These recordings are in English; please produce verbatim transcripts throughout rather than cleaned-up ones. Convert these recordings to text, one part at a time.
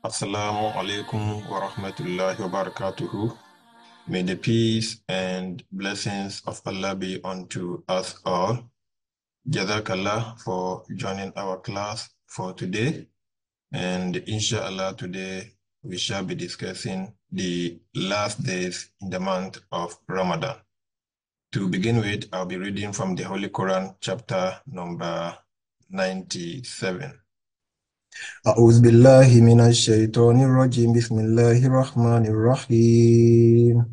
Assalamu alaikum wa rahmatullahi wa barakatuhu. May the peace and blessings of Allah be unto us all. Jazakallah for joining our class for today. And inshallah, today we shall be discussing the last days in the month of Ramadan. To begin with, I'll be reading from the Holy Quran, chapter number ninety-seven. أعوذ بالله من الشيطان الرجيم بسم الله الرحمن الرحيم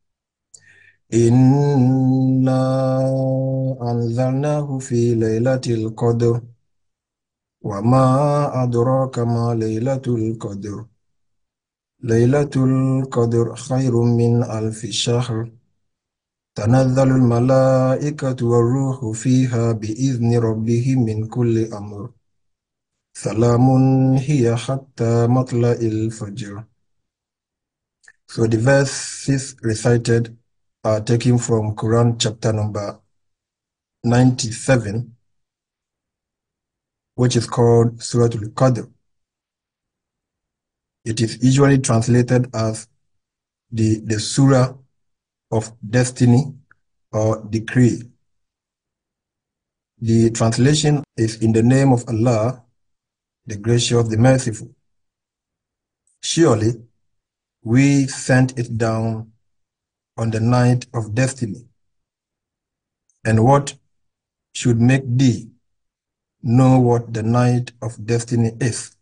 إنا أنزلناه في ليلة القدر وما أدراك ما ليلة القدر ليلة القدر خير من ألف شهر تنزل الملائكة والروح فيها بإذن ربهم من كل أمر سلام هي حتى مطلع الفجر. So the verses recited are taken from Quran chapter number ninety-seven, which is called Surah Al-Qadr. It is usually translated as the, the Surah of Destiny or Decree. The translation is in the name of Allah, the Gracious, the Merciful. Surely, we sent it down on the night of destiny. And what should make thee know what the night of destiny is?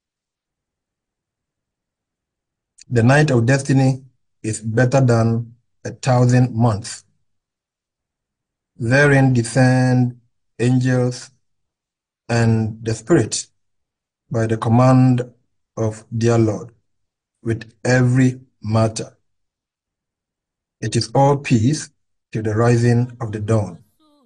The night of destiny is better than a thousand months. Therein descend angels and the spirits by the command of their Lord with every matter. It is all peace till the rising of the dawn.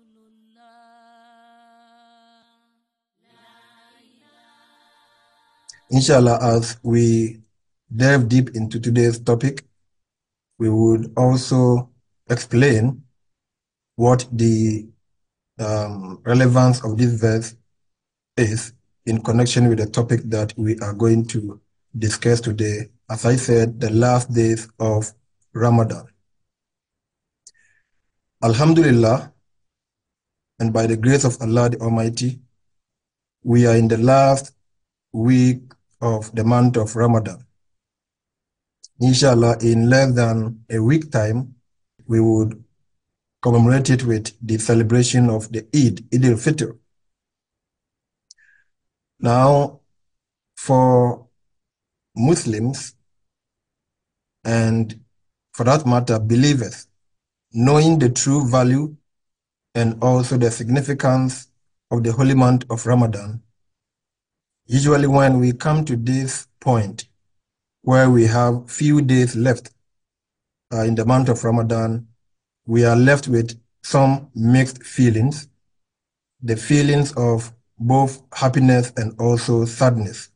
Inshallah, as we delve deep into today's topic, we would also explain what the um, relevance of this verse is in connection with the topic that we are going to discuss today. As I said, the last days of Ramadan. Alhamdulillah, and by the grace of Allah the Almighty, we are in the last week of the month of Ramadan. Inshallah, in less than a week time, we would commemorate it with the celebration of the Eid, Eid al-Fitr. Now, for Muslims, and for that matter, believers, knowing the true value and also the significance of the holy month of Ramadan, usually when we come to this point where we have few days left uh, in the month of Ramadan, we are left with some mixed feelings, the feelings of both happiness and also sadness.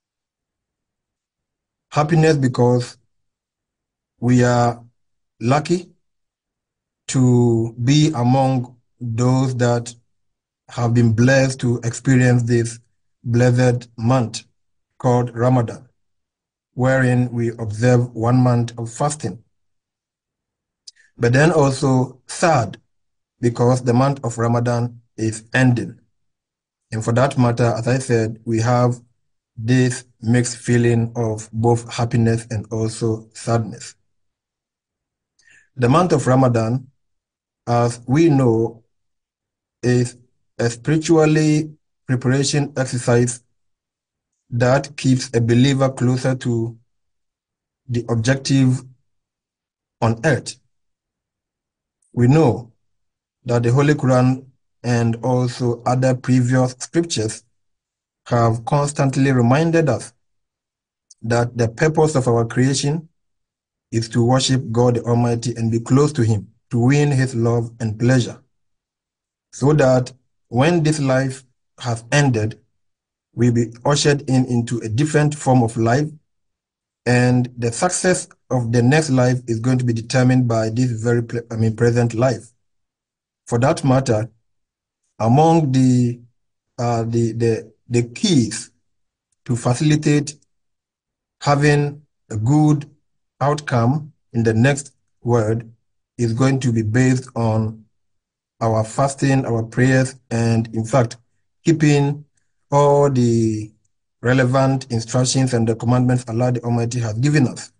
Happiness because we are lucky to be among those that have been blessed to experience this blessed month called Ramadan, wherein we observe one month of fasting. But then also sad because the month of Ramadan is ending. And for that matter, as I said, we have this mixed feeling of both happiness and also sadness. The month of Ramadan, as we know, is a spiritually preparation exercise that keeps a believer closer to the objective on earth. We know that the Holy Quran and also other previous scriptures have constantly reminded us that the purpose of our creation is to worship God the Almighty and be close to Him, to win His love and pleasure, so that when this life has ended, we'll be ushered in into a different form of life, and the success of the next life is going to be determined by this very, I mean, present life. For that matter, among the uh, the the the keys to facilitate having a good outcome in the next world is going to be based on our fasting, our prayers, and in fact, keeping all the relevant instructions and the commandments Allah the Almighty has given us.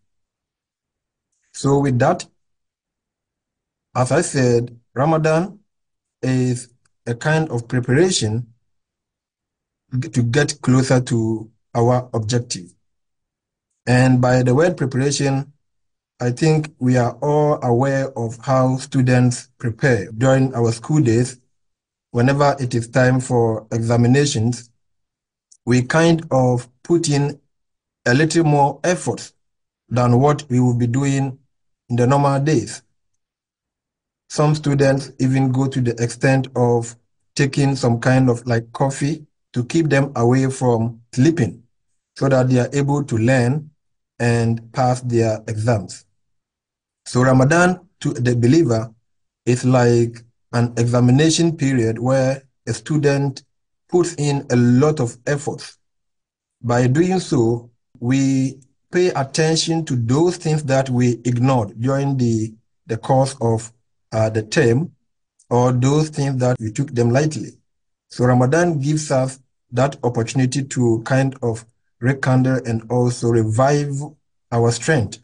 So with that, as I said, Ramadan is a kind of preparation to get closer to our objective. And by the word preparation, I think we are all aware of how students prepare during our school days. Whenever it is time for examinations, we kind of put in a little more effort than what we will be doing in the normal days. Some students even go to the extent of taking some kind of like coffee to keep them away from sleeping so that they are able to learn and pass their exams. So Ramadan to the believer is like an examination period where a student puts in a lot of effort. By doing so, we pay attention to those things that we ignored during the, the course of uh, the term, or those things that we took them lightly. So Ramadan gives us that opportunity to kind of rekindle and also revive our strength.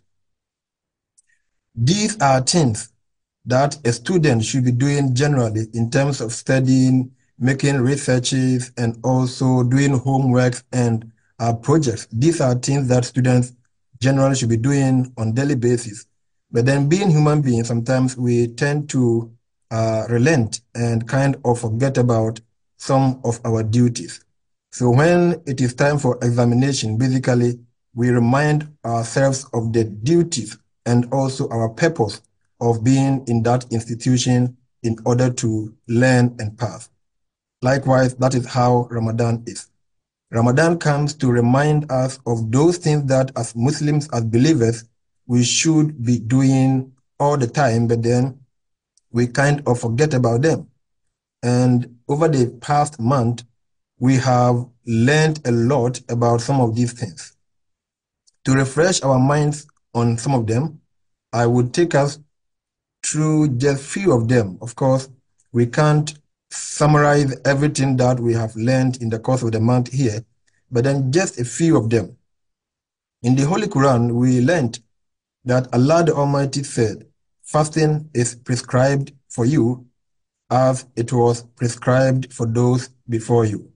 These are things that a student should be doing generally in terms of studying, making researches, and also doing homework and uh, projects. These are things that students generally should be doing on a daily basis. But then being human beings, sometimes we tend to uh, relent and kind of forget about some of our duties. So when it is time for examination, basically, we remind ourselves of the duties and also our purpose of being in that institution in order to learn and pass. Likewise, that is how Ramadan is. Ramadan comes to remind us of those things that as Muslims, as believers, we should be doing all the time, but then we kind of forget about them. And over the past month, we have learned a lot about some of these things. To refresh our minds on some of them, I would take us through just few of them. Of course, we can't summarize everything that we have learned in the course of the month here, but then just a few of them. In the Holy Quran, we learned that Allah the Almighty said, fasting is prescribed for you as it was prescribed for those before you,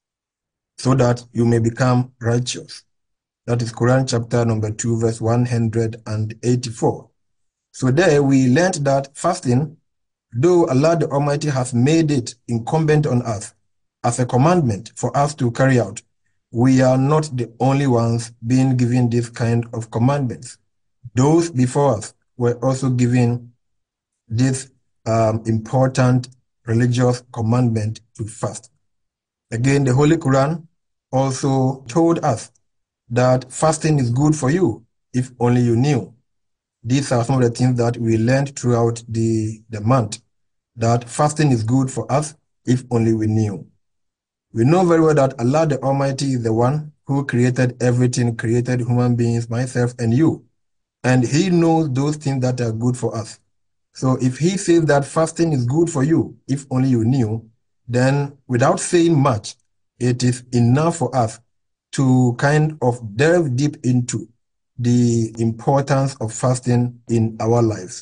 so that you may become righteous. That is Quran chapter number two, verse one hundred eighty-four. So there we learned that fasting, though Allah the Almighty has made it incumbent on us as a commandment for us to carry out, we are not the only ones being given this kind of commandments. Those before us were also given this um, important religious commandment to fast. Again, the Holy Quran also told us that fasting is good for you, if only you knew. These are some of the things that we learned throughout the, the month, that fasting is good for us, if only we knew. We know very well that Allah the Almighty is the one who created everything, created human beings, myself and you. And He knows those things that are good for us. So if He says that fasting is good for you, if only you knew, then without saying much, it is enough for us to kind of delve deep into the importance of fasting in our lives.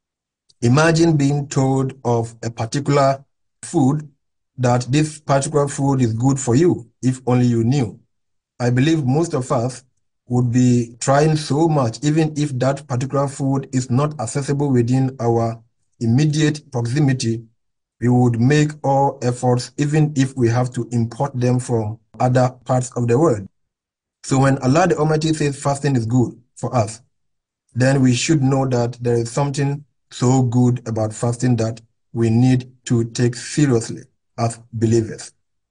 Imagine being told of a particular food, that this particular food is good for you, if only you knew. I believe most of us would be trying so much, even if that particular food is not accessible within our immediate proximity, we would make all efforts, even if we have to import them from other parts of the world. So when Allah the Almighty says fasting is good for us, then we should know that there is something so good about fasting that we need to take seriously as believers.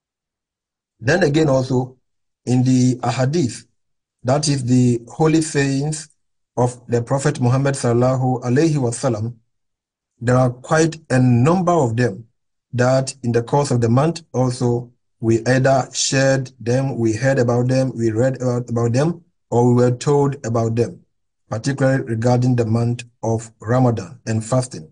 Then again also, in the ahadith, that is the holy sayings of the Prophet Muhammad sallallahu alaihi wasallam, there are quite a number of them that in the course of the month also we either shared them, we heard about them, we read about, about them, or we were told about them, particularly regarding the month of Ramadan and fasting.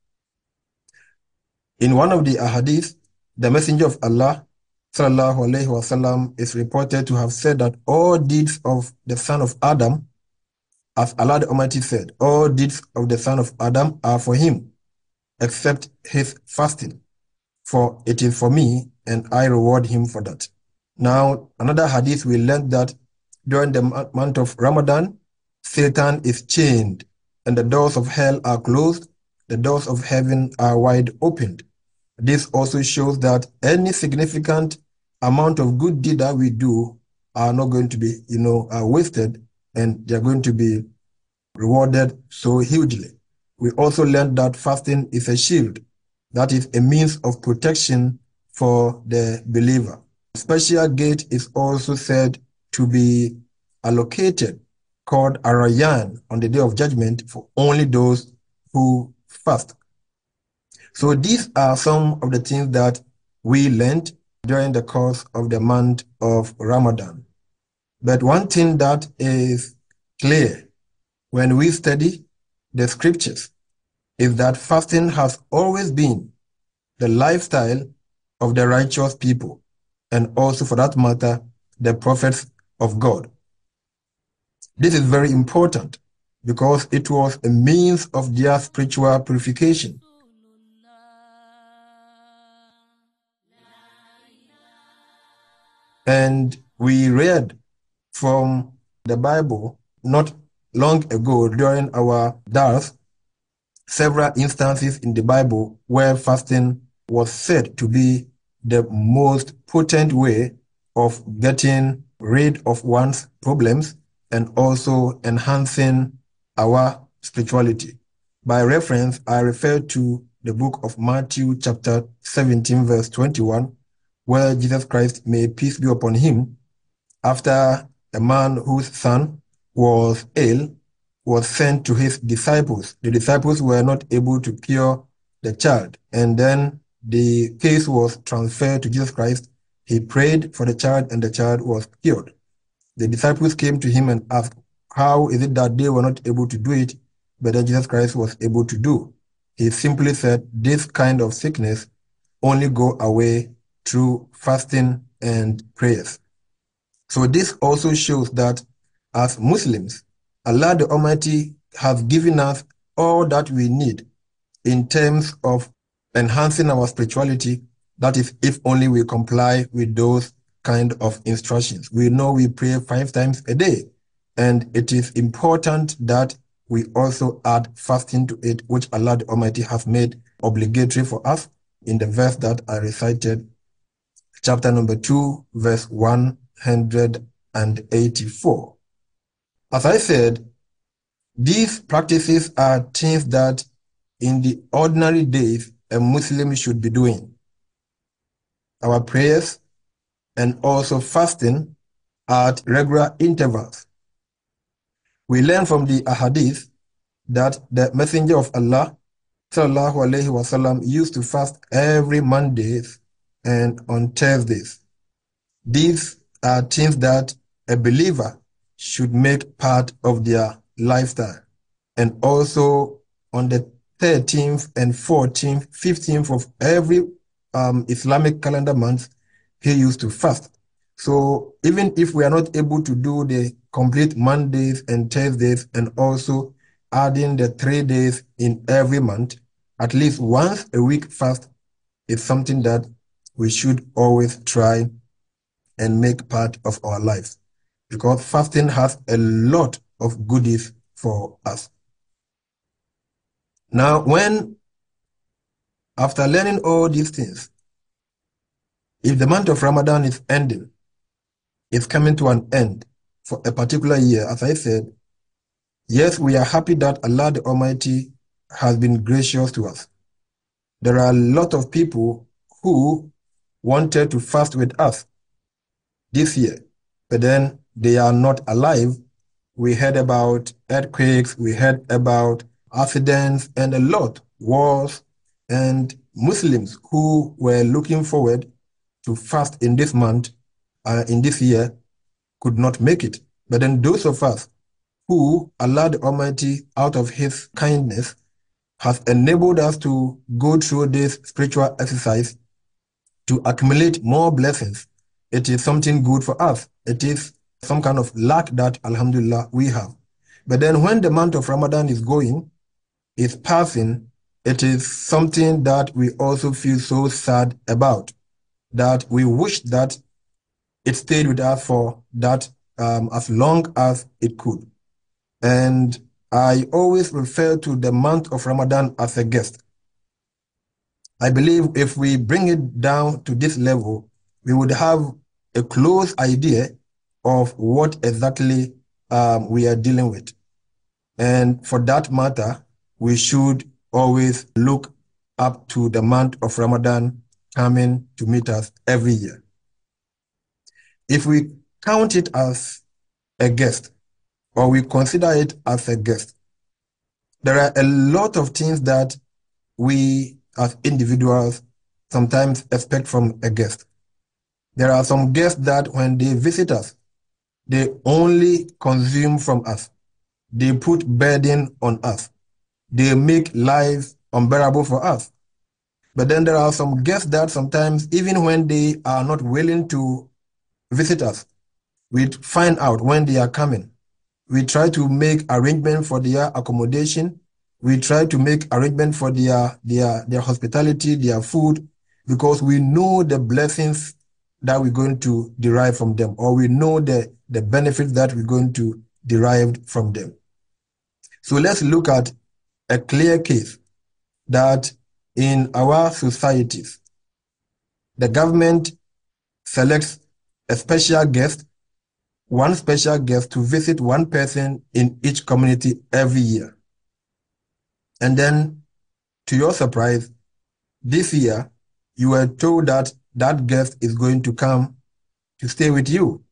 In one of the ahadith, the Messenger of Allah sallallahu alaihi wasallam is reported to have said that all deeds of the son of Adam, as Allah the Almighty said, all deeds of the son of Adam are for him, except his fasting, for it is for me, and I reward him for that. Now, another hadith, we learned that during the month of Ramadan, Satan is chained, and the doors of hell are closed, the doors of heaven are wide opened. This also shows that any significant amount of good deed that we do are not going to be, you know, uh, wasted, and they're going to be rewarded so hugely. We also learned that fasting is a shield, that is a means of protection for the believer. A special gate is also said to be allocated, called Ar-Rayyan, on the day of judgment for only those who fast. So these are some of the things that we learned during the course of the month of Ramadan. But one thing that is clear when we study the scriptures is that fasting has always been the lifestyle of the righteous people, and also, for that matter, the prophets of God. This is very important because it was a means of their spiritual purification. And we read from the Bible not long ago during our dars several instances in the Bible where fasting was said to be the most potent way of getting rid of one's problems and also enhancing our spirituality. By reference, I refer to the book of Matthew chapter seventeen, verse twenty-one, where Jesus Christ, may peace be upon him, after a man whose son was ill, was sent to his disciples. The disciples were not able to cure the child, and then the case was transferred to Jesus Christ. He prayed for the child, and the child was cured. The disciples came to him and asked, how is it that they were not able to do it, but then Jesus Christ was able to do? He simply said, this kind of sickness only go away through fasting and prayers. So this also shows that as Muslims, Allah the Almighty has given us all that we need in terms of enhancing our spirituality. That is, if only we comply with those kind of instructions. We know we pray five times a day, and it is important that we also add fasting to it, which Allah the Almighty has made obligatory for us in the verse that I recited, chapter number two, verse one hundred eighty-four. As I said, these practices are things that in the ordinary days a Muslim should be doing. Our prayers and also fasting at regular intervals. We learn from the ahadith that the Messenger of Allah sallallahu alaihi wasallam used to fast every Mondays and on Thursdays. These are things that a believer should make part of their lifestyle. And also on the thirteenth and fourteenth, fifteenth of every um, Islamic calendar month, he used to fast. So even if we are not able to do the complete Mondays and Thursdays and also adding the three days in every month, at least once a week fast is something that we should always try and make part of our lives, because fasting has a lot of goodies for us. Now, when, after learning all these things, if the month of Ramadan is ending, it's coming to an end for a particular year, as I said, yes, we are happy that Allah the Almighty has been gracious to us. There are a lot of people who wanted to fast with us this year, but then they are not alive. We heard about earthquakes, we heard about accidents, and a lot, wars, and Muslims who were looking forward to fast in this month, uh, in this year, could not make it. But then those of us who Allah the Almighty, out of His kindness, has enabled us to go through this spiritual exercise to accumulate more blessings, it is something good for us. It is some kind of luck that, alhamdulillah, we have. But then when the month of Ramadan is going, is passing, it is something that we also feel so sad about, that we wish that it stayed with us for that um, as long as it could. And I always refer to the month of Ramadan as a guest. I believe if we bring it down to this level, we would have a close idea of what exactly um, we are dealing with. And for that matter, we should always look up to the month of Ramadan coming to meet us every year. If we count it as a guest, or we consider it as a guest, there are a lot of things that we as individuals sometimes expect from a guest. There are some guests that when they visit us, they only consume from us. They put burden on us. They make life unbearable for us. But then there are some guests that sometimes, even when they are not willing to visit us, we find out when they are coming. We try to make arrangement for their accommodation. We try to make arrangement for their, their, their hospitality, their food, because we know the blessings that we're going to derive from them, or we know the, the benefits that we're going to derive from them. So let's look at a clear case that in our societies, the government selects a special guest, one special guest to visit one person in each community every year. And then, to your surprise, this year, you were told that that guest is going to come to stay with you.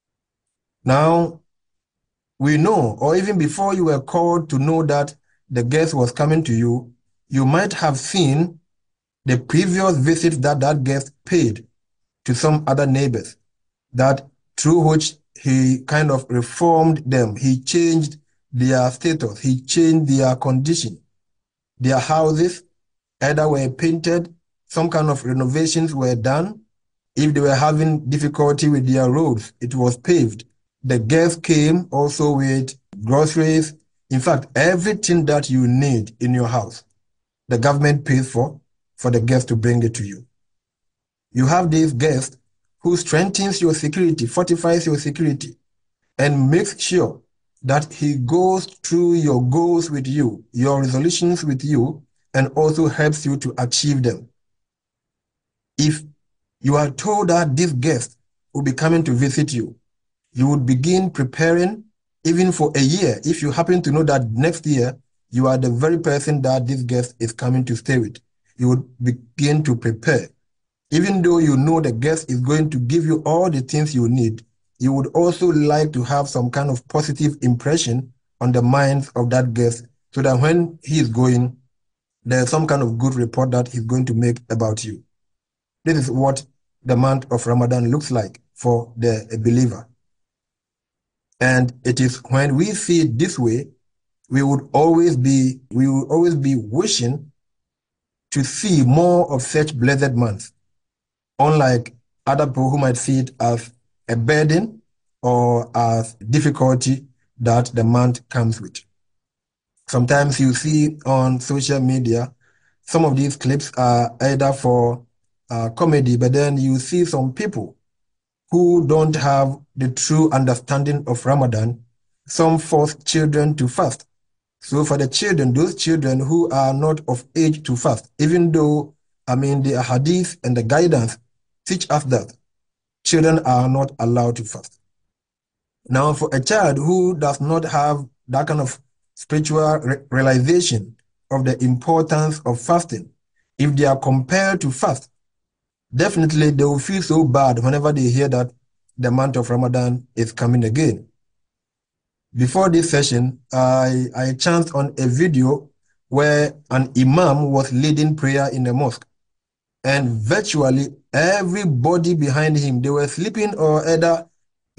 Now, we know, or even before you were called to know that the guest was coming to you, you might have seen the previous visits that that guest paid to some other neighbors, that through which he kind of reformed them. He changed their status. He changed their condition. Their houses either were painted, some kind of renovations were done. If they were having difficulty with their roads, it was paved. The guest came also with groceries. In fact, everything that you need in your house, the government pays for, for the guest to bring it to you. You have this guest who strengthens your security, fortifies your security, and makes sure that he goes through your goals with you, your resolutions with you, and also helps you to achieve them. If you are told that this guest will be coming to visit you, you would begin preparing even for a year. If you happen to know that next year you are the very person that this guest is coming to stay with, you would begin to prepare. Even though you know the guest is going to give you all the things you need, you would also like to have some kind of positive impression on the minds of that guest, so that when he is going, there's some kind of good report that he's going to make about you. This is what the month of Ramadan looks like for the believer. And it is when we see it this way, we would always be, we would always be wishing to see more of such blessed months, unlike other people who might see it as a burden or as difficulty that the month comes with. Sometimes you see on social media, some of these clips are either for uh, comedy, but then you see some people who don't have the true understanding of Ramadan. Some force children to fast. So for the children, those children who are not of age to fast, even though, I mean, the hadith and the guidance teach us that children are not allowed to fast. Now, for a child who does not have that kind of spiritual re realization of the importance of fasting, if they are compelled to fast, definitely they will feel so bad whenever they hear that the month of Ramadan is coming again. Before this session, I, I chanced on a video where an imam was leading prayer in the mosque, and virtually everybody behind him, they were sleeping or either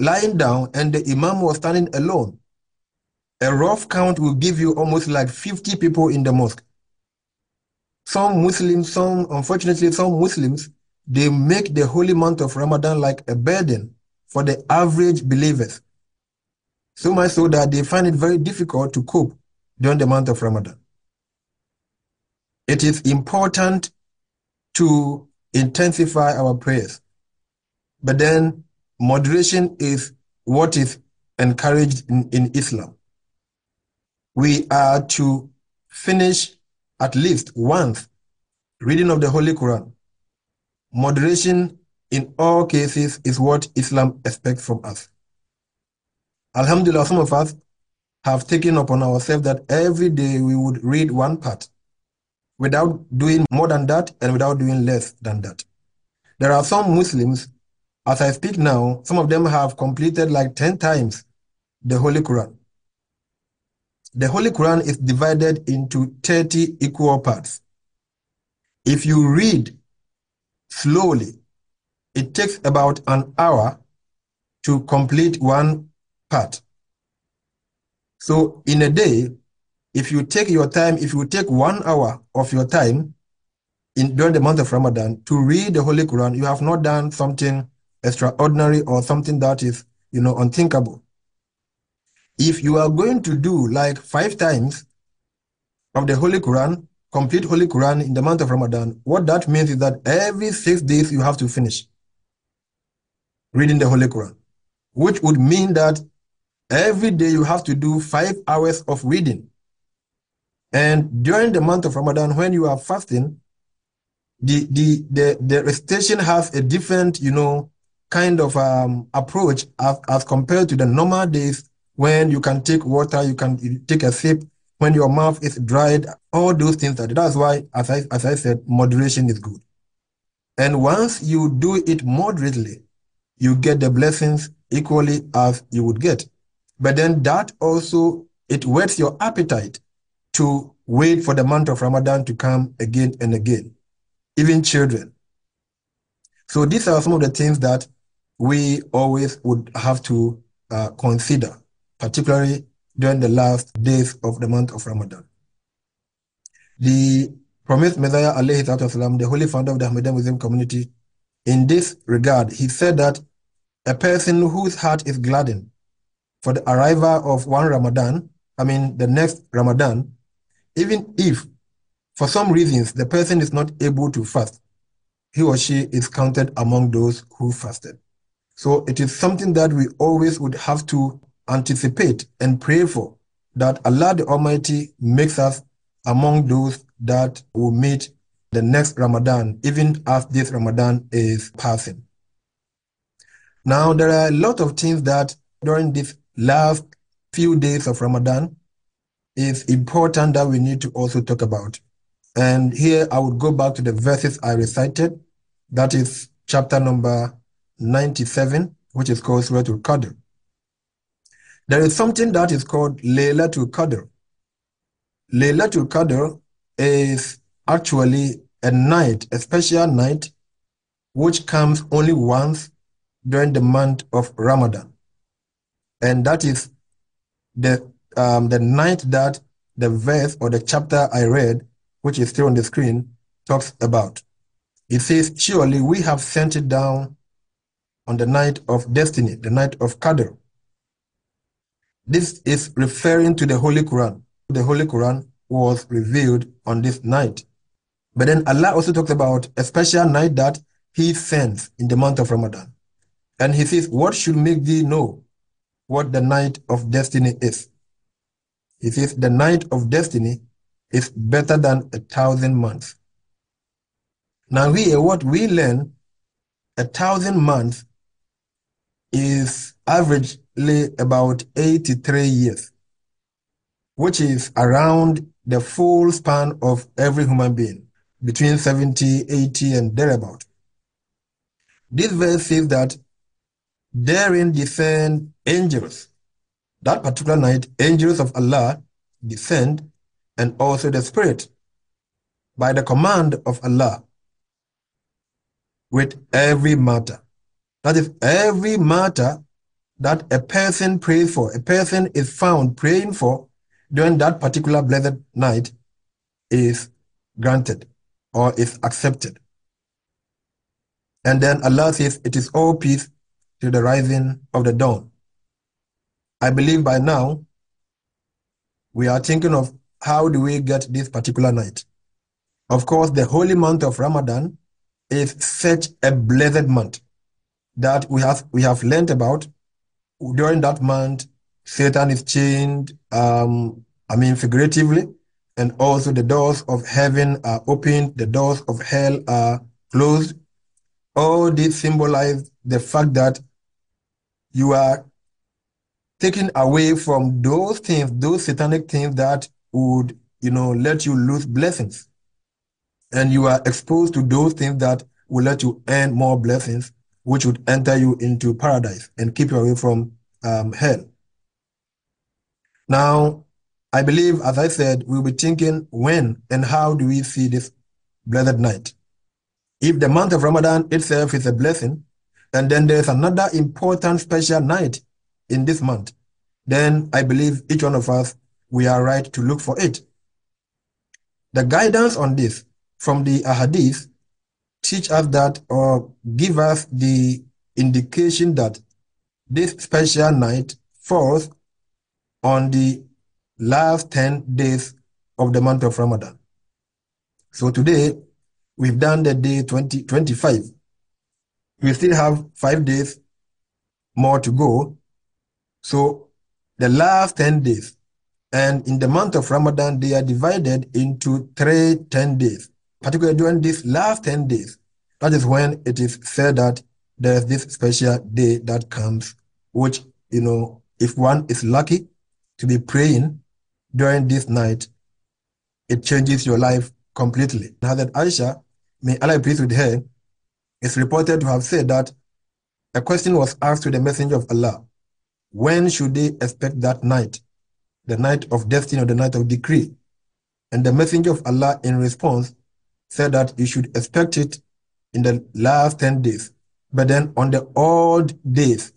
lying down and the imam was standing alone, a rough count will give you almost like fifty people in the mosque. Some Muslims, some, unfortunately, some Muslims, they make the holy month of Ramadan like a burden for the average believers. So much so that they find it very difficult to cope during the month of Ramadan. It is important to intensify our prayers, but then moderation is what is encouraged in, in Islam. We are to finish at least once reading of the Holy Quran. Moderation in all cases is what Islam expects from us. Alhamdulillah, some of us have taken upon ourselves that every day we would read one part without doing more than that and without doing less than that. There are some Muslims, as I speak now, some of them have completed like ten times the Holy Quran. The Holy Quran is divided into thirty equal parts. If you read slowly, it takes about an hour to complete one part. So in a day, if you take your time, if you take one hour of your time in during the month of Ramadan to read the Holy Quran, you have not done something extraordinary or something that is, you know, unthinkable. If you are going to do like five times of the Holy Quran, complete Holy Quran in the month of Ramadan, what that means is that every six days you have to finish reading the Holy Quran, which would mean that every day you have to do five hours of reading. And during the month of Ramadan, when you are fasting, the the the, the recitation has a different, you know, kind of um, approach as, as compared to the normal days when you can take water, you can you take a sip, when your mouth is dried, all those things. That that's why, as I as I said, moderation is good. And once you do it moderately, you get the blessings equally as you would get. But then that also, it whets your appetite to wait for the month of Ramadan to come again and again, even children. So these are some of the things that we always would have to uh, consider, particularly during the last days of the month of Ramadan. The promised Messiah, alayhi salatu wasalam, the holy founder of the Ahmadiyya Muslim community, in this regard, he said that a person whose heart is gladdened for the arrival of one Ramadan, I mean the next Ramadan, even if for some reasons the person is not able to fast, he or she is counted among those who fasted. So it is something that we always would have to anticipate and pray for, that Allah the Almighty makes us among those that will meet the next Ramadan, even as this Ramadan is passing. Now, there are a lot of things that during these last few days of Ramadan is important that we need to also talk about. And here I would go back to the verses I recited. That is chapter number ninety-seven, which is called Suratul Qadr. There is something that is called Laylatul Qadr. Laylatul Qadr is actually a night, a special night, which comes only once during the month of Ramadan. And that is the, um, the night that the verse or the chapter I read, which is still on the screen, talks about. It says, surely we have sent it down on the night of destiny, the night of Qadr. This is referring to the Holy Quran. The Holy Quran was revealed on this night. But then Allah also talks about a special night that He sends in the month of Ramadan. And He says, what should make thee know what the night of destiny is? He says, the night of destiny is better than a thousand months. Now here, what we learn, a thousand months is averagely about eighty-three years, which is around the full span of every human being, between seventy, eighty, and thereabout. This verse says that therein descend angels. That particular night, angels of Allah descend, and also the Spirit, by the command of Allah, with every matter. That is, every matter that a person prays for, a person is found praying for during that particular blessed night is granted or is accepted. And then Allah says, it is all peace till the rising of the dawn. I believe by now we are thinking of how do we get this particular night. Of course, the holy month of Ramadan is such a blessed month that we have we have learned about. During that month, Satan is chained, um, I mean figuratively, and also the doors of heaven are opened, the doors of hell are closed. All this symbolize the fact that you are taken away from those things, those satanic things that would, you know, let you lose blessings. And you are exposed to those things that will let you earn more blessings, which would enter you into paradise and keep you away from um, hell. Now, I believe, as I said, we'll be thinking when and how do we see this blessed night? If the month of Ramadan itself is a blessing, and then there's another important special night in this month, then I believe each one of us, we are right to look for it. The guidance on this from the ahadith teach us that or give us the indication that this special night falls on the last ten days of the month of Ramadan. So today, we've done the day twenty, twenty-five. We still have five days more to go. So the last ten days, and in the month of Ramadan, they are divided into three ten days, particularly during these last ten days. That is when it is said that there's this special day that comes, which, you know, if one is lucky to be praying during this night, it changes your life completely. Hazrat Aisha, may Allah be pleased with her, is reported to have said that a question was asked to the Messenger of Allah, when should they expect that night, the night of destiny or the night of decree? And the Messenger of Allah in response said that you should expect it in the last ten days, but then on the odd days.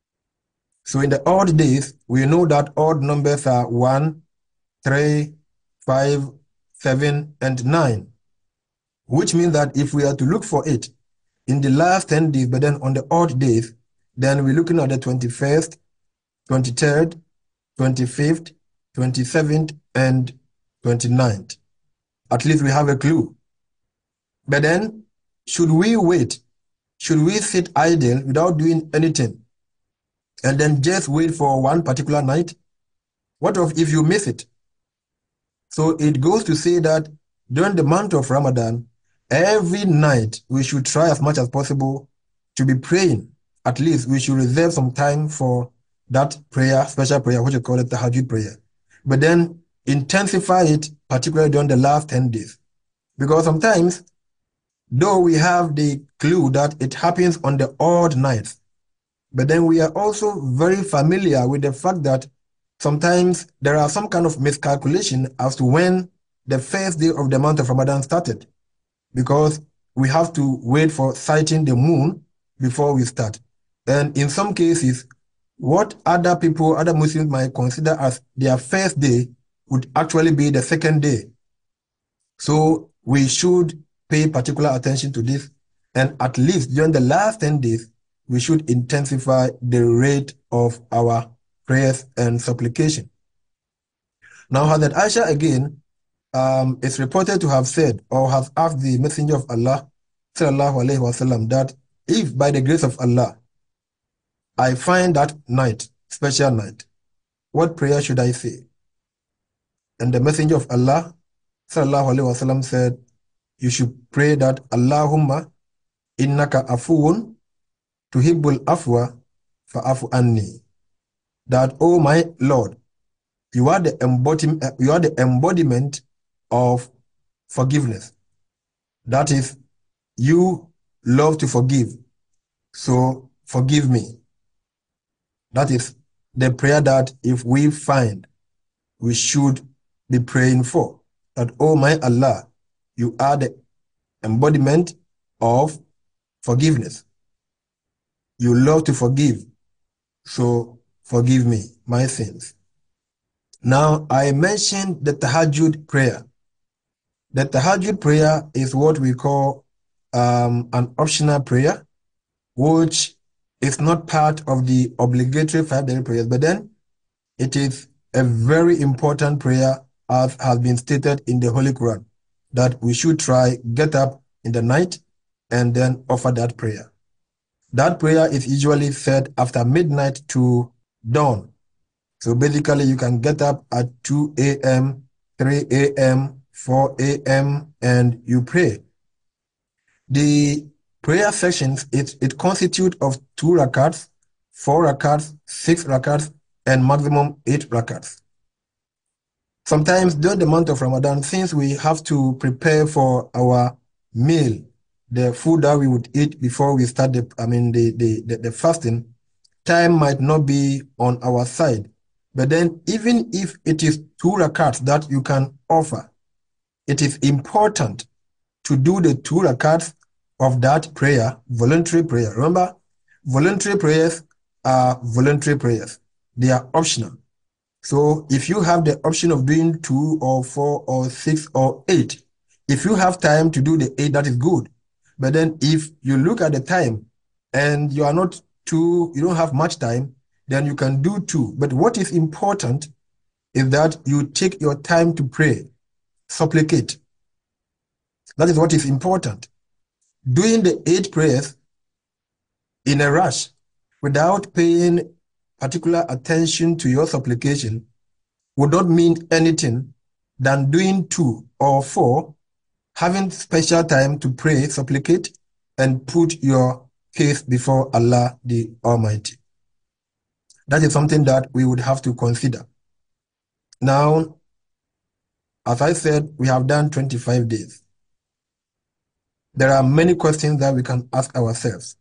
So in the odd days, we know that odd numbers are one, three, five, seven, and nine, which means that if we are to look for it in the last ten days, but then on the odd days, then we're looking at the twenty-first, twenty-third, twenty-fifth, twenty-seventh, and twenty-ninth. At least we have a clue. But then, should we wait? Should we sit idle without doing anything and then just wait for one particular night? What if, if you miss it? So it goes to say that during the month of Ramadan, every night we should try as much as possible to be praying. At least we should reserve some time for that prayer, special prayer, what you call it, the Tahajjud prayer. But then intensify it, particularly during the last ten days. Because sometimes, though we have the clue that it happens on the odd nights, but then we are also very familiar with the fact that sometimes there are some kind of miscalculation as to when the first day of the month of Ramadan started, because we have to wait for sighting the moon before we start. And in some cases, what other people, other Muslims might consider as their first day would actually be the second day. So we should pay particular attention to this, and at least during the last ten days, we should intensify the rate of our prayers and supplication. Now, Hazrat Aisha again um, is reported to have said or have asked the Messenger of Allah sallallahu alaihi wasallam that if by the grace of Allah I find that night, special night, what prayer should I say? And the Messenger of Allah sallallahu alaihi wasallam said, you should pray that Allahumma innaka afuun tuhibbul afwa fa'afu anni. That, oh my Lord, you are the embodiment, you are the embodiment of forgiveness. That is, you love to forgive, so forgive me. That is the prayer that if we find, we should be praying for. That, oh my Allah, you are the embodiment of forgiveness. You love to forgive, so forgive me my sins. Now, I mentioned the tahajjud prayer. The tahajjud prayer is what we call um, an optional prayer, which is not part of the obligatory five daily prayers, but then it is a very important prayer, as has been stated in the Holy Quran, that we should try get up in the night and then offer that prayer. That prayer is usually said after midnight to dawn. So basically, you can get up at two A M, three A M, four A M, and you pray. The prayer sections, it, it constitutes of two rakats, four rakats, six rakats, and maximum eight rakats. Sometimes during the month of Ramadan, since we have to prepare for our meal, the food that we would eat before we start the, I mean, the, the, the, the fasting, time might not be on our side. But then even if it is two rakats that you can offer, it is important to do the two rakats of that prayer, voluntary prayer. Remember, voluntary prayers are voluntary prayers. They are optional. So if you have the option of doing two or four or six or eight, if you have time to do the eight, that is good. But then if you look at the time and you are not too, you don't have much time, then you can do two. But what is important is that you take your time to pray, supplicate. That is what is important. Doing the eight prayers in a rush without paying particular attention to your supplication would not mean anything than doing two or four, having special time to pray, supplicate, and put your case before Allah the Almighty. That is something that we would have to consider. Now, as I said, we have done twenty-five days. There are many questions that we can ask ourselves.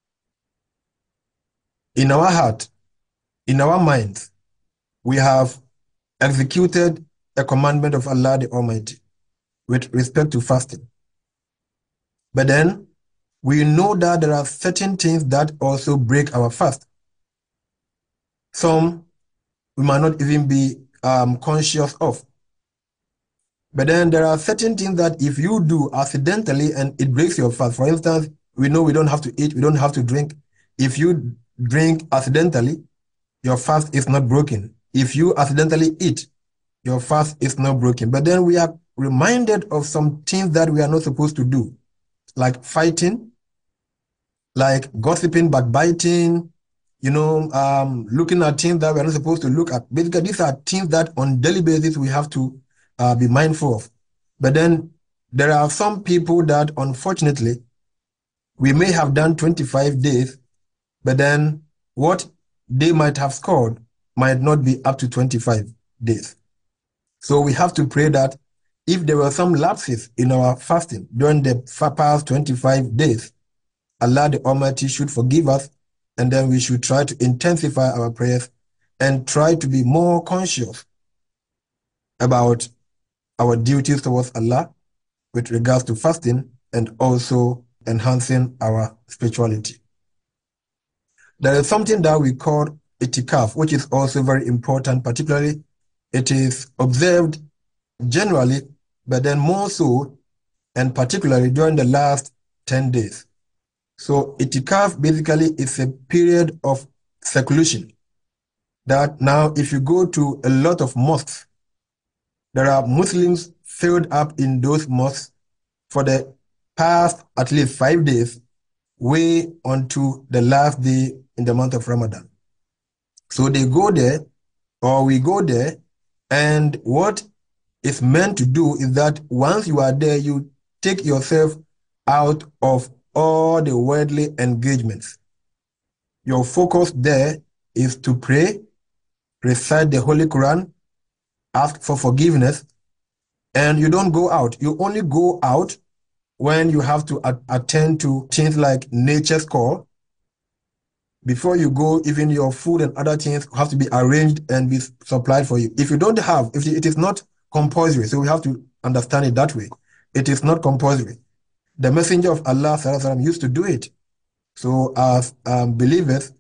In our heart, in our minds, we have executed a commandment of Allah the Almighty with respect to fasting. But then, we know that there are certain things that also break our fast. Some we might not even be um, conscious of. But then there are certain things that if you do accidentally and it breaks your fast, for instance, we know we don't have to eat, we don't have to drink. If you drink accidentally, your fast is not broken. If you accidentally eat, your fast is not broken. But then we are reminded of some things that we are not supposed to do, like fighting, like gossiping, backbiting, you know, um, looking at things that we are not supposed to look at. Basically, these are things that on daily basis we have to uh, be mindful of. But then there are some people that, unfortunately, we may have done twenty-five days, but then what they might have scored might not be up to twenty-five days. So we have to pray that if there were some lapses in our fasting during the past twenty-five days, Allah the Almighty should forgive us, and then we should try to intensify our prayers and try to be more conscious about our duties towards Allah with regards to fasting and also enhancing our spirituality. There is something that we call itikaf, which is also very important. Particularly, it is observed generally, but then more so, and particularly during the last ten days. So itikaf basically is a period of seclusion that now if you go to a lot of mosques, there are Muslims filled up in those mosques for the past at least five days, way onto the last day in the month of Ramadan. So they go there, or we go there, and what is meant to do is that once you are there, you take yourself out of all the worldly engagements. Your focus there is to pray, recite the Holy Quran, ask for forgiveness, and you don't go out. You only go out when you have to a- attend to things like nature's call. Before you go, even your food and other things have to be arranged and be supplied for you. If you don't have, if it is not compulsory, so we have to understand it that way. It is not compulsory. The Messenger of Allah Sallallahu Alaihi Wasallam used to do it. So as um, believers,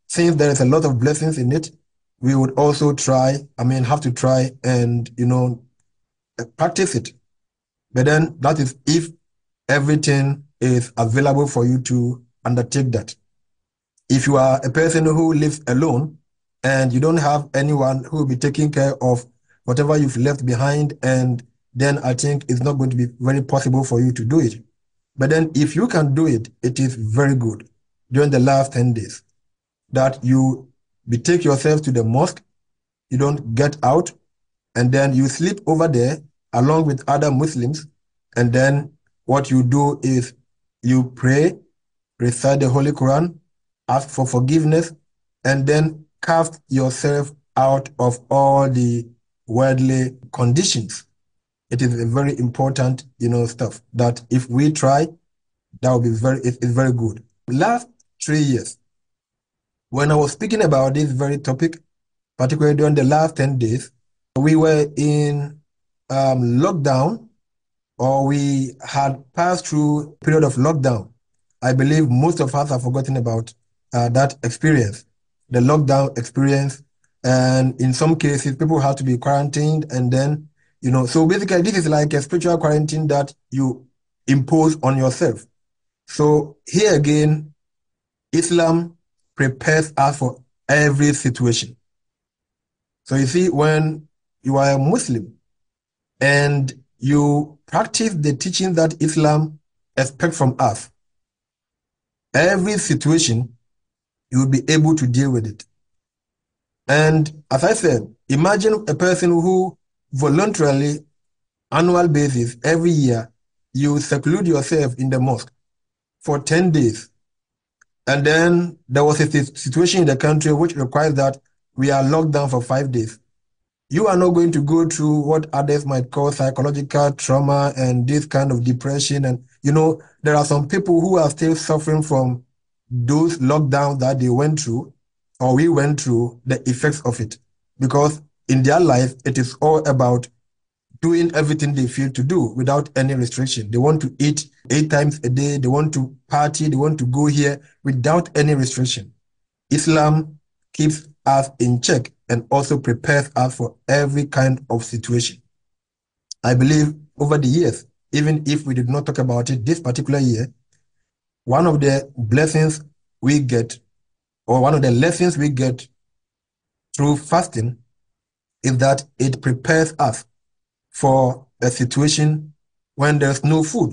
since there is a lot of blessings in it, we would also try, I mean, have to try and, you know, practice it. But then that is if everything is available for you to undertake that. If you are a person who lives alone and you don't have anyone who will be taking care of whatever you've left behind, and then I think it's not going to be very possible for you to do it. But then if you can do it, it is very good during the last ten days that you betake yourself to the mosque, you don't get out, and then you sleep over there along with other Muslims. And then what you do is you pray, recite the Holy Quran, ask for forgiveness, and then cast yourself out of all the worldly conditions. It is a very important, you know, stuff that if we try, that will be very, it is very good. Last three years, when I was speaking about this very topic, particularly during the last ten days, we were in um, lockdown, or we had passed through a period of lockdown. I believe most of us have forgotten about uh, that experience, the lockdown experience. And in some cases, people have to be quarantined. And then, you know, so basically this is like a spiritual quarantine that you impose on yourself. So here again, Islam prepares us for every situation. So you see, when you are a Muslim and you practice the teaching that Islam expects from us, every situation, you will be able to deal with it. And as I said, imagine a person who voluntarily, annual basis, every year, you seclude yourself in the mosque for ten days. And then there was a situation in the country which requires that we are locked down for five days. You are not going to go through what others might call psychological trauma and this kind of depression. And, you know, there are some people who are still suffering from those lockdowns that they went through, or we went through, the effects of it. Because in their life, it is all about doing everything they feel to do without any restriction. They want to eat eight times a day. They want to party. They want to go here without any restriction. Islam keeps us in check and also prepares us for every kind of situation. I believe over the years, even if we did not talk about it this particular year, one of the blessings we get, or one of the lessons we get through fasting, is that it prepares us for a situation when there's no food.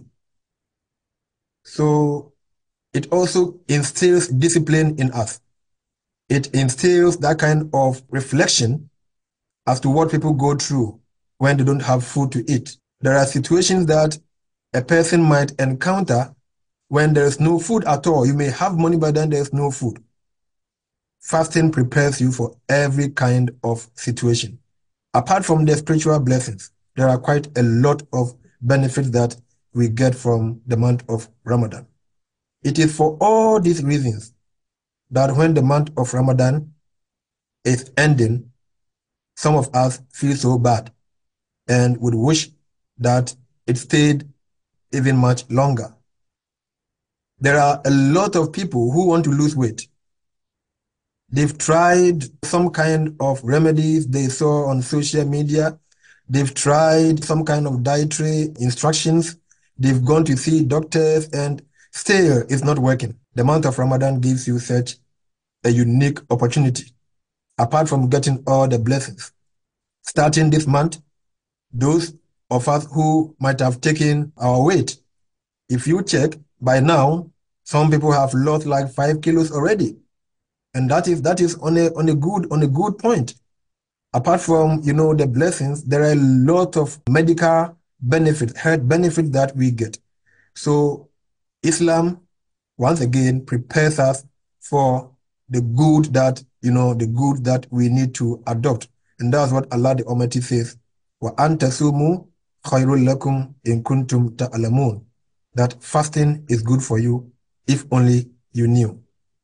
So it also instills discipline in us. It instills that kind of reflection as to what people go through when they don't have food to eat. There are situations that a person might encounter when there's no food at all. You may have money, but then there's no food. Fasting prepares you for every kind of situation. Apart from the spiritual blessings, there are quite a lot of benefits that we get from the month of Ramadan. It is for all these reasons that when the month of Ramadan is ending, some of us feel so bad and would wish that it stayed even much longer. There are a lot of people who want to lose weight. They've tried some kind of remedies they saw on social media. They've tried some kind of dietary instructions. They've gone to see doctors, and still it's not working. The month of Ramadan gives you such a unique opportunity, apart from getting all the blessings. Starting this month, those of us who might have taken our weight, if you check, by now, some people have lost like five kilos already. And that is that is on a on a good on a good point. Apart from, you know, the blessings, there are a lot of medical benefits, health benefits that we get. So Islam, once again, prepares us for the good that, you know, the good that we need to adopt. And that's what Allah the Almighty says, Wa antasumu khairul lakum in kuntum ta'lamun. That fasting is good for you if only you knew.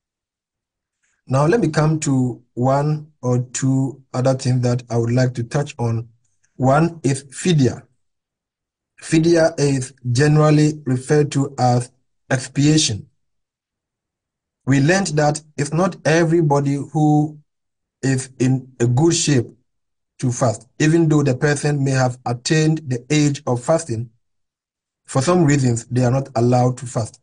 Now let me come to one or two other things that I would like to touch on. One is fidya. Fidya is generally referred to as expiation. we learned that it's not everybody who is in a good shape to fast. Even though the person may have attained the age of fasting, for some reasons, they are not allowed to fast.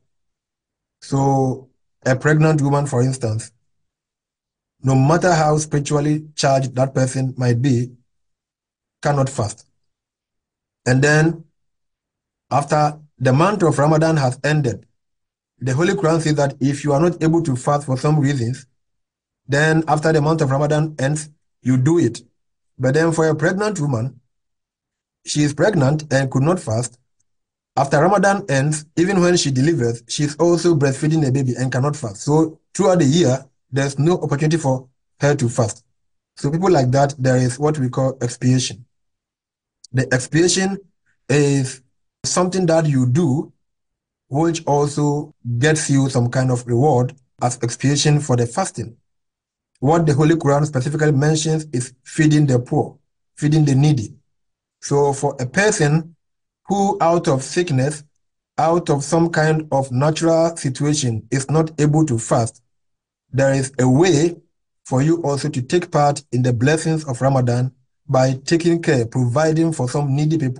So a pregnant woman, for instance, no matter how spiritually charged that person might be, cannot fast. And then after the month of Ramadan has ended, the Holy Quran says that if you are not able to fast for some reasons, then after the month of Ramadan ends, you do it. But then for a pregnant woman, she is pregnant and could not fast. After Ramadan ends, even when she delivers, she's also breastfeeding a baby and cannot fast. So throughout the year, there's no opportunity for her to fast. So people like that, there is what we call expiation. The expiation is something that you do which also gets you some kind of reward as expiation for the fasting. What the Holy Quran specifically mentions is feeding the poor, feeding the needy. So for a person who out of sickness, out of some kind of natural situation is not able to fast, there is a way for you also to take part in the blessings of Ramadan by taking care, providing for some needy people.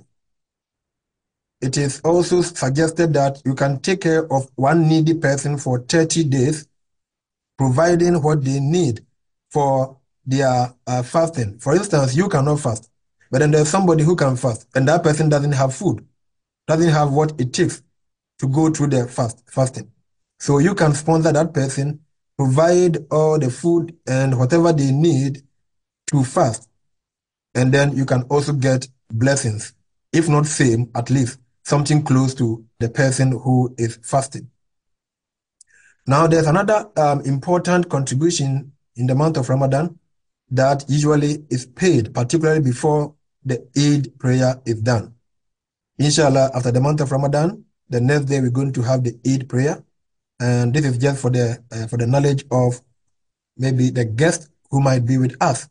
It is also suggested that you can take care of one needy person for thirty days, providing what they need for their uh, fasting. For instance, you cannot fast, but then there's somebody who can fast, and that person doesn't have food, doesn't have what it takes to go through the fast fasting. So you can sponsor that person, provide all the food and whatever they need to fast, and then you can also get blessings, if not same, at least something close to the person who is fasting. Now, there's another um, important contribution in the month of Ramadan that usually is paid, particularly before the Eid prayer is done. Inshallah, after the month of Ramadan, the next day we're going to have the Eid prayer, and this is just for the uh, for the knowledge of maybe the guest who might be with us.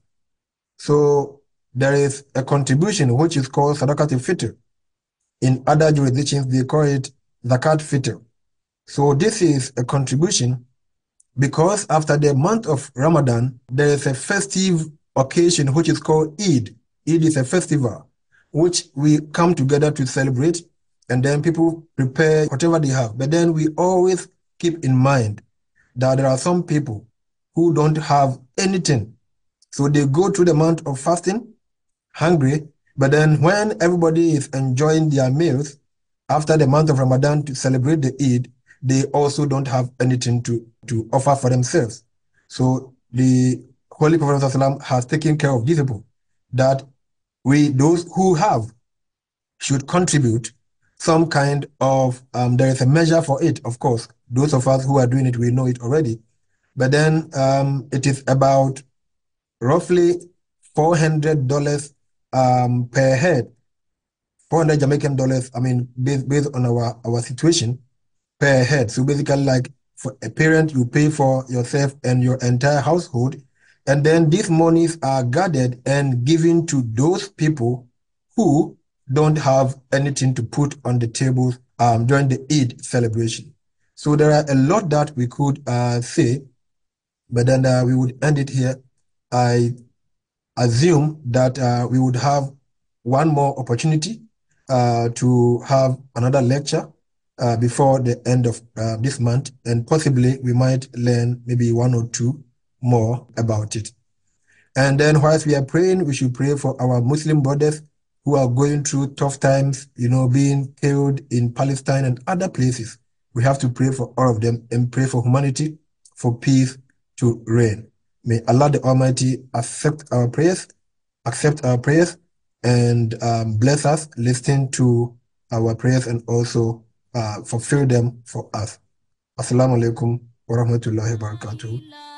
So there is a contribution which is called Sadaqat al-Fitr. In other jurisdictions, they call it Zakat Fitr. So this is a contribution because after the month of Ramadan, there is a festive occasion which is called Eid. Eid is a festival which we come together to celebrate, and then people prepare whatever they have. But then we always keep in mind that there are some people who don't have anything. So they go through the month of fasting, hungry, but then when everybody is enjoying their meals after the month of Ramadan to celebrate the Eid, they also don't have anything to, to offer for themselves. So the Holy Prophet ﷺ has taken care of these people, that we, those who have, should contribute some kind of, um, there is a measure for it, of course. Those of us who are doing it, we know it already. But then um, it is about roughly four hundred dollars um, per head, four hundred Jamaican dollars, I mean, based, based on our, our situation, per head. So basically, like for a parent, you pay for yourself and your entire household. And then these monies are gathered and given to those people who don't have anything to put on the table um, during the Eid celebration. So there are a lot that we could uh, say, but then uh, we would end it here. I assume that uh, we would have one more opportunity uh, to have another lecture uh, before the end of uh, this month, and possibly we might learn maybe one or two more about it. And then whilst we are praying, we should pray for our Muslim brothers who are going through tough times, you know, being killed in Palestine and other places. We have to pray for all of them and pray for humanity, for peace to reign. May Allah the Almighty accept our prayers, accept our prayers, and um, bless us, listen to our prayers, and also uh, fulfill them for us. Assalamu alaikum wa rahmatullahi wa barakatuh.